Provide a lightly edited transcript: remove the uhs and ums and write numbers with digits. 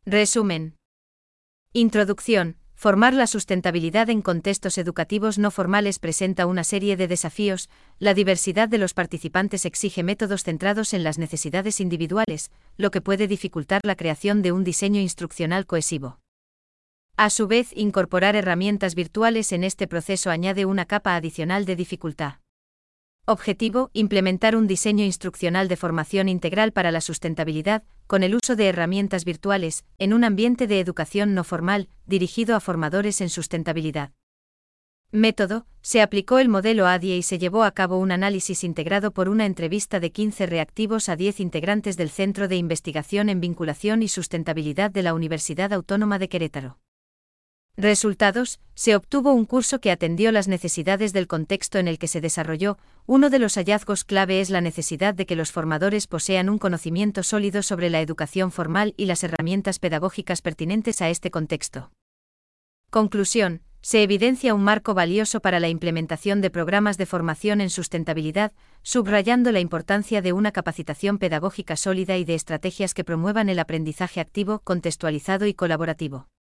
Resumen. Introducción. Formar la sustentabilidad en contextos educativos no formales presenta una serie de desafíos. La diversidad de los participantes exige métodos centrados en las necesidades individuales, lo que puede dificultar la creación de un diseño instruccional cohesivo. A su vez, incorporar herramientas virtuales en este proceso añade una capa adicional de dificultad. Objetivo: implementar un diseño instruccional de formación integral para la sustentabilidad, con el uso de herramientas virtuales, en un ambiente de educación no formal, dirigido a formadores en sustentabilidad. Método: se aplicó el modelo ADIE y se llevó a cabo un análisis integrado por una entrevista de 15 reactivos a 10 integrantes del Centro de Investigación en Vinculación y Sustentabilidad de la Universidad Autónoma de Querétaro. Resultados: se obtuvo un curso que atendió las necesidades del contexto en el que se desarrolló. Uno de los hallazgos clave es la necesidad de que los formadores posean un conocimiento sólido sobre la educación formal y las herramientas pedagógicas pertinentes a este contexto. Conclusión: se evidencia un marco valioso para la implementación de programas de formación en sustentabilidad, subrayando la importancia de una capacitación pedagógica sólida y de estrategias que promuevan el aprendizaje activo, contextualizado y colaborativo.